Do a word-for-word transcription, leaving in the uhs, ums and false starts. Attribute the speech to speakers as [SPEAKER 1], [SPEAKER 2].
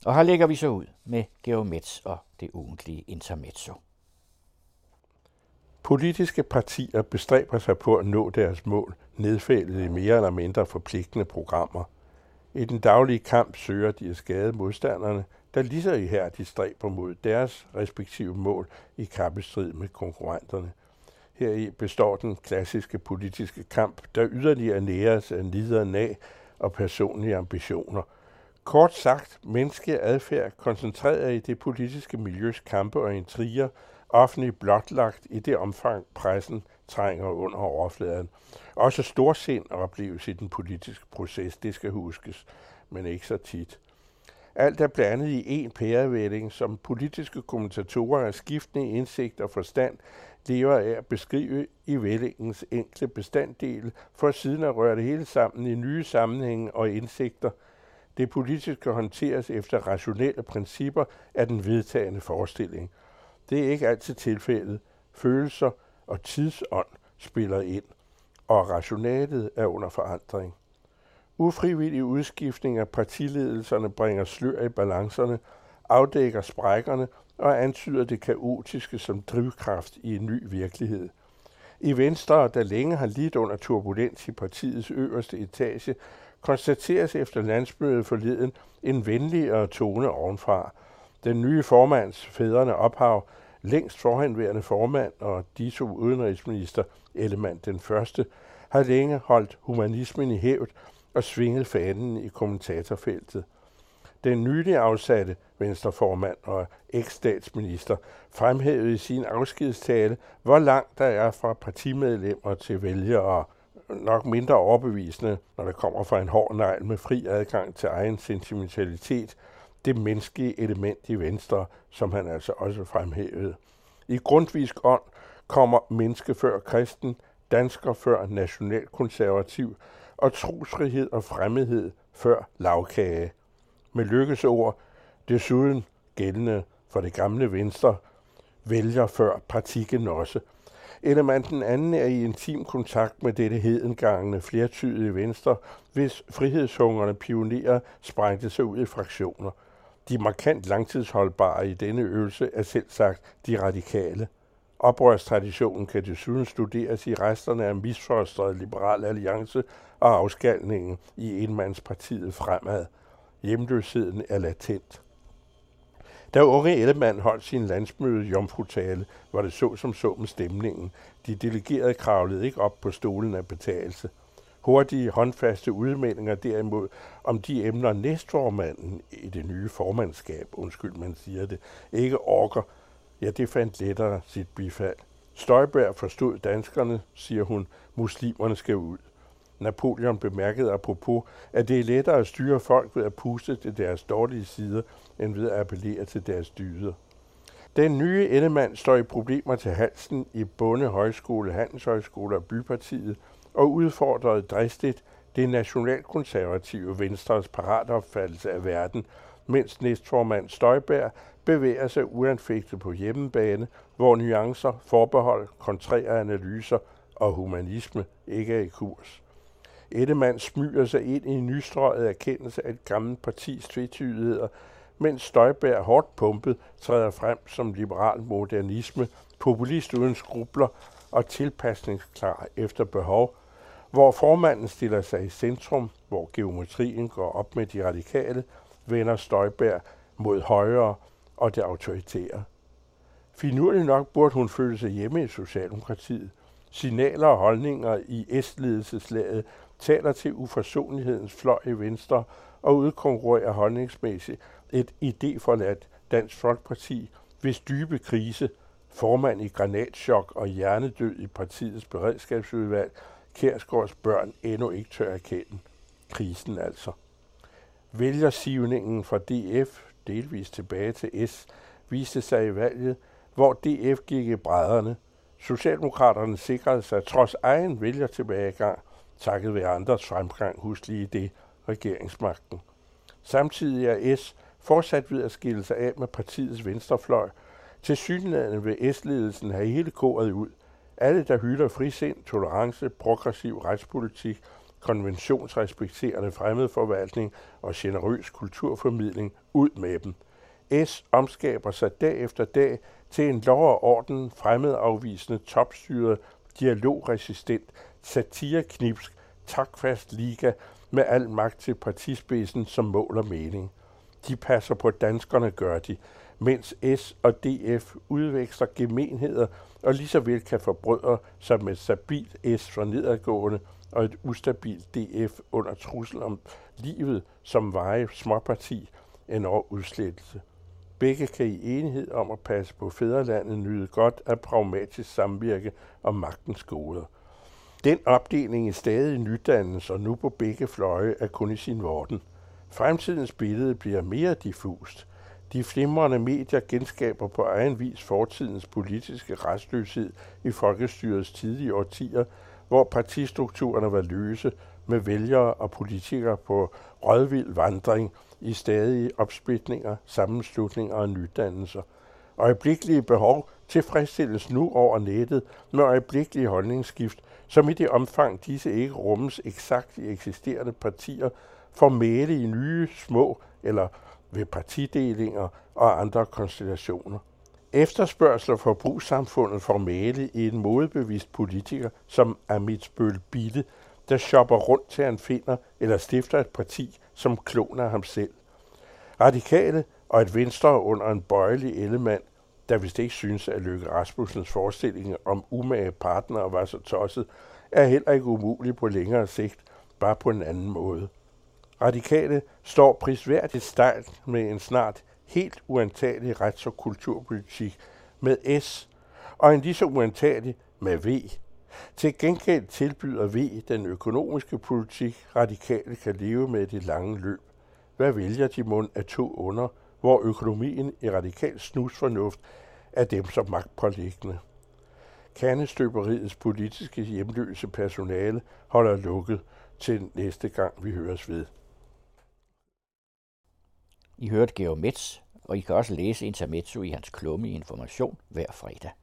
[SPEAKER 1] Og her lægger vi så ud med Georg Metz og det ugentlige intermezzo.
[SPEAKER 2] Politiske partier bestræber sig på at nå deres mål, nedfældet i mere eller mindre forpligtende programmer. I den daglige kamp søger de at skade modstanderne, der lige så ihærdigt stræber mod deres respektive mål i kappestrid med konkurrenterne. Heri består den klassiske politiske kamp, der yderligere næres af nidder nag og personlige ambitioner. Kort sagt, menneskelig adfærd koncentreret i det politiske miljøs kampe og intriger, offentligt blotlagt i det omfang pressen trænger under overfladen. Også storsind opleves i den politiske proces, det skal huskes, men ikke så tit. Alt er blandet i en pærevælling, som politiske kommentatorer af skiftende indsigt og forstand lever af at beskrive i vællingens enkle bestanddele, for siden at røre det hele sammen i nye sammenhænge og indsigter. Det politiske håndteres efter rationelle principper af den vedtagende forestilling. Det er ikke altid tilfældet. Følelser og tidsånd spiller ind, og rationalet er under forandring. Ufrivillig udskiftning af partiledelserne bringer slør i balancerne, afdækker sprækkerne og antyder det kaotiske som drivkraft i en ny virkelighed. I Venstre, der længe har lidt under turbulens i partiets øverste etage, konstateres efter landsmødet forleden en venligere tone ovenfra. Den nye formands fædrene ophav, længst forhenværende formand og dito udenrigsminister Ellemann den første, har længe holdt humanismen i hævd og svinget fanen i kommentatorfeltet. Den nylig afsatte venstreformand og eks-statsminister fremhævede i sin afskedstale, hvor langt der er fra partimedlemmer til vælgere, nok mindre overbevisende, når der kommer fra en hård negl med fri adgang til egen sentimentalitet, det menneskelige element i Venstre, som han altså også fremhævede. I grundtvisk ånd kommer menneske før kristen, dansker før nationalkonservativ, og trosfrihed og fremmedhed før lavkage. Med Lykkes ord, desuden gældende for det gamle Venstre, vælger før partigenosse. Ellemann den anden er i intim kontakt med dette hedengangende flertydige Venstre, hvis frihedshungerne pionerer sprængte sig ud i fraktioner. De markant langtidsholdbare i denne øvelse er selv sagt de radikale. Oprørstraditionen kan desuden studeres i resterne af misforstået liberal alliance og afskalningen i enmandspartiet Fremad. Hjemløsheden er latent. Da unge Ellemann holdt sin landsmøde jomfrutale, var det så som så med stemningen. De delegerede kravlede ikke op på stolen af betagelse. Hurtige, håndfaste udmeldinger derimod om de emner næstformanden i det nye formandskab, undskyld man siger det, ikke orker, ja det fandt lettere sit bifald. Støjberg forstod danskerne, siger hun, muslimerne skal ud. Napoleon bemærkede apropos, at det er lettere at styre folk ved at puste til deres dårlige sider, end ved at appellere til deres dyder. Den nye Ellemann står i problemer til halsen i Bonde Højskole, Handelshøjskole og Bypartiet, og udfordrede dristigt det nationalkonservative Venstres paratopfattelse af verden, mens næstformand Støjberg bevæger sig uanfægtet på hjemmebane, hvor nuancer, forbehold, kontrære analyser og humanisme ikke er i kurs. Ellemann smyger sig ind i en nystrøget erkendelse af et gammelt partis tvetydigheder, mens Støjberg hårdt pumpet træder frem som liberal modernisme, populist uden skrubler og tilpasningsklar efter behov, hvor formanden stiller sig i centrum, hvor geometrien går op med de radikale, vender Støjberg mod højre og det autoritære. Finurligt nok burde hun føle sig hjemme i Socialdemokratiet. Signaler og holdninger i S-ledelseslaget taler til uforsonlighedens fløj i Venstre og udkonkurrerer holdningsmæssigt et idéforladt Dansk Folkeparti, hvis dybe krise, formand i granatschok og hjernedød i partiets beredskabsudvalg, Kjærsgaards børn endnu ikke tør erkende. Krisen altså. Vælgersivningen fra D F, delvis tilbage til S, viste sig i valget, hvor D F gik i brædderne. Socialdemokraterne sikrede sig trods egen vælgertilbagegang, takket være andres fremgang, husk lige det, regeringsmagten. Samtidig er S fortsat ved at skille sig af med partiets venstrefløj. Tilsyneladende vil S-ledelsen have hele koret ud. Alle, der hylder frisind, tolerance, progressiv retspolitik, konventionsrespekterende fremmedforvaltning og generøs kulturformidling, ud med dem. S omskaber sig dag efter dag til en lov og orden, fremmedafvisende, topstyret, dialogresistent, satireknipsk, takfast liga med al magt til partispidsen som mål og mening. De passer på danskerne, gør de, mens S og D F udveksler gemenheder og lige så vel kan forbrødre sig med et stabilt S for nedadgående og et ustabilt D F under trussel om livet som veje småparti end over udslettelse. Begge kan i enighed om at passe på fædrelandet nyde godt af pragmatisk samvirke om magtens goder. Den opdeling i stadig nydannelse og nu på begge fløje er kun i sin vorden. Fremtidens billede bliver mere diffust. De flimrende medier genskaber på egen vis fortidens politiske restløshed i folkestyrets tidlige årtier, hvor partistrukturerne var løse med vælgere og politikere på rådvild vandring i stadige opsplitninger, sammenslutninger og nydannelser. Øjeblikkelige behov tilfredsstilles nu over nettet med øjeblikkelige holdningsskift, som i det omfang disse ikke rummes eksakt i eksisterende partier, formale i nye, små eller ved partidelinger og andre konstellationer. Efterspørgsel og forbrugssamfundet formale i en modebevidst politiker som Amitsbøl Bille, der shopper rundt til han finder eller stifter et parti, som kloner ham selv. Radikale og et venstre under en bøjelig ellemand, der vist ikke synes, at Løkke Rasmussens forestilling om umage partnere var så tosset, er heller ikke umulig på længere sigt, bare på en anden måde. Radikale står prisværdigt stejlt med en snart helt uantagelig rets- og kulturpolitik med S, og en lige så uantagelig med V. Til gengæld tilbyder V den økonomiske politik, Radikale kan leve med det lange løb. Hvad vælger de mund af to under, hvor økonomien i radikal snusfornuft er dem som magtpåliggende? Kernestøberiets politiske hjemløse personale holder lukket til næste gang, vi høres ved.
[SPEAKER 1] I hørte Georg Metz, og I kan også læse intermezzo i hans klumme i Information hver fredag.